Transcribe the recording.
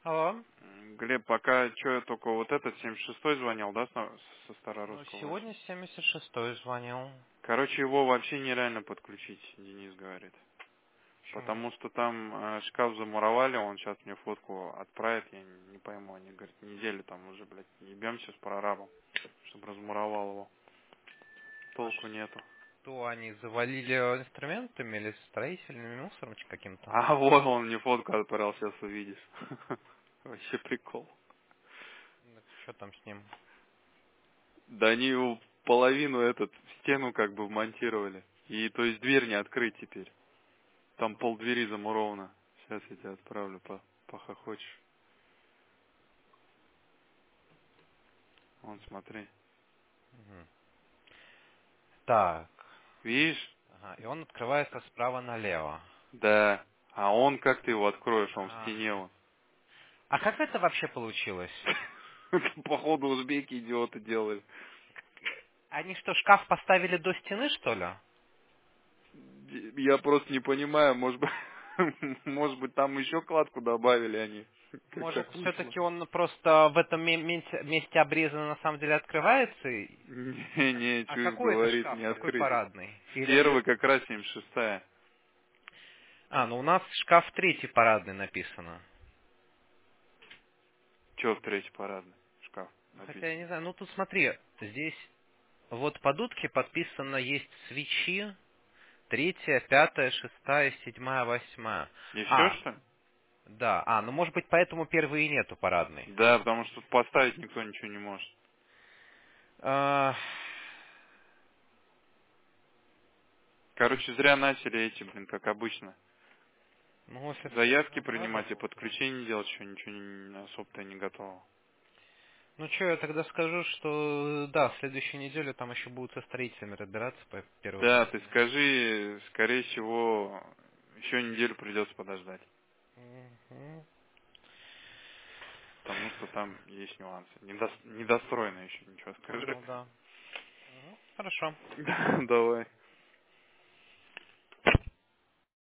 Алло. Глеб, пока что я только вот этот 76-й звонил, да, со Ну, Старорусского сегодня 80. 76-й звонил. Короче, его вообще нереально подключить, Денис говорит. Почему? Потому что там шкаф замуровали, он сейчас мне фотку отправит, я не пойму. Они говорят, неделю там уже, блядь, ебемся с прорабом, чтобы размуровал его. А Толку нету. что, они завалили инструментами или строительными мусором каким-то? А вот он мне фотку отправил, сейчас увидишь. Вообще прикол. Что там с ним? Да они его половину этот, стену как бы вмонтировали. И то есть дверь не открыть теперь. Там полдвери замуровано. Сейчас я тебе отправлю, похохочешь. Вон, смотри. Мгм. Так. Видишь? Ага, и он открывается справа налево. Да. А он, как ты его откроешь? Он в А, стене он. а как это вообще получилось? Походу узбеки идиоты делали. Они что, шкаф поставили до стены, что ли? Я просто не понимаю, может быть, может быть там еще кладку добавили они. Как Может, так вышло? все-таки он просто в этом месте обрезанно на самом деле открывается? Не, А чуешь, какой это говорит, шкаф? не Какой открыть. парадный? Первый Или... как раз 76-я. А, ну у нас шкаф третий парадный написано. Че в третий парадный шкаф Ну, хотя я написано? не знаю, ну тут смотри, здесь вот под утки подписано есть свечи, третья, пятая, шестая, седьмая, восьмая. И все, А, что ли? да, ну может быть поэтому первой и нету парадной. Да, потому что тут поставить никто ничего не может. А, Короче, зря начали эти, блин, как обычно. ну офис, Заявки ну да, да. принимать и подключение делать, еще ничего особо-то не готово. Ну что, я тогда скажу, что да, в следующей неделе там еще будут со строителями разбираться по первой Да, ты половине. скажи, скорее всего, еще неделю придется подождать. Мгм. Потому что там есть нюансы. Недостроено еще ничего, скажи. Понял, да. Мгм. Хорошо. Давай.